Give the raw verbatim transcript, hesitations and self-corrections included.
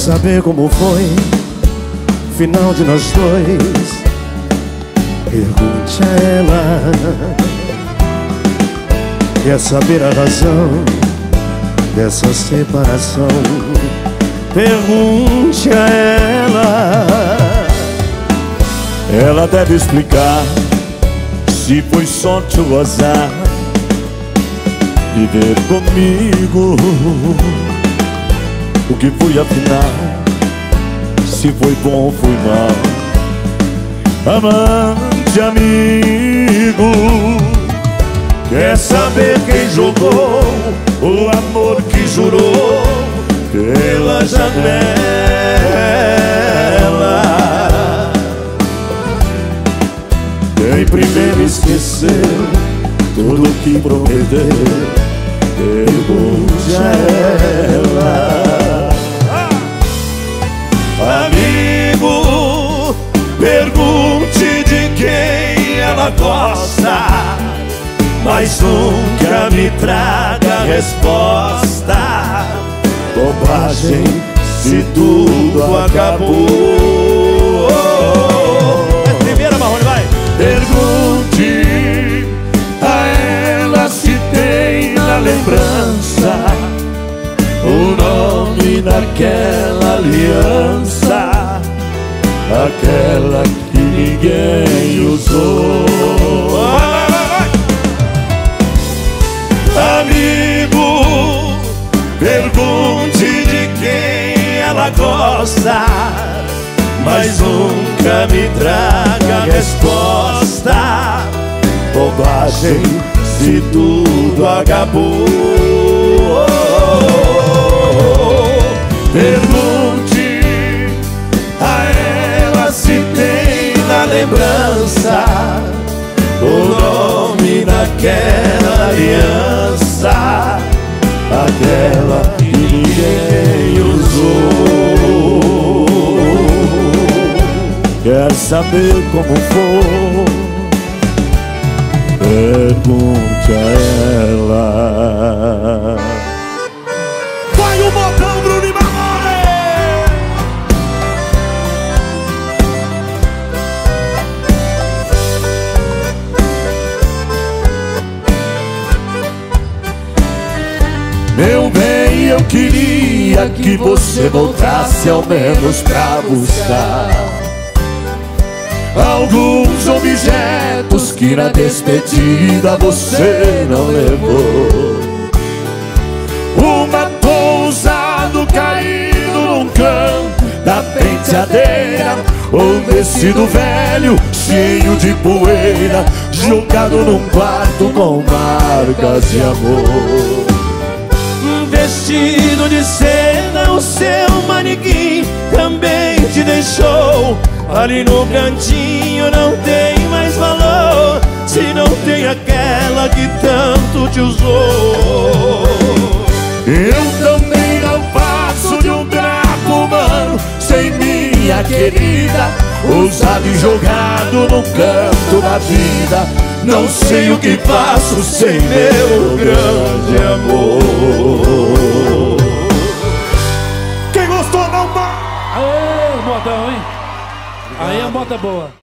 saber como foi final de nós dois? Pergunte a ela. Quer saber a razão dessa separação? Pergunte a ela. Ela deve explicar se foi sorte ou azar viver comigo. O que foi afinal, se foi bom ou foi mal. Amante, amigo, quer saber quem jogou o amor que jurou pela janela? Quem primeiro esqueceu tudo que prometeu? Pergunte a ela. Amigo, pergunte de quem ela gosta, mas nunca me traga resposta. Bobagem, se tudo acabou. É primeira, Marrone, vai! Pergunte a ela se tem na lembrança o nome daquela aliança, aquela que ninguém usou. Amigo, pergunte de quem ela gosta, mas nunca me traga resposta. Bobagem, se tudo acabou. Pergunte a ela se tem na lembrança o nome daquela aliança, aquela que ninguém usou. Quer saber como foi? Pergunte a ela. Vai o botão, Bruno e Marrone! Meu bem, eu queria que você voltasse ao menos pra buscar alguns objetos que na despedida você não levou. Uma pousado caído num canto da penteadeira, um vestido velho cheio de poeira jogado num quarto com marcas de amor. Um vestido de seda, o seu manequim também te deixou. Ali no cantinho não tem mais valor, se não tem aquela que tanto te usou. Eu também não passo de um trapo humano sem minha querida, usado e jogado no canto da vida. Não sei o que faço sem meu grande amor. Quem gostou não vai! Aê, modão, hein? Aí é moda boa.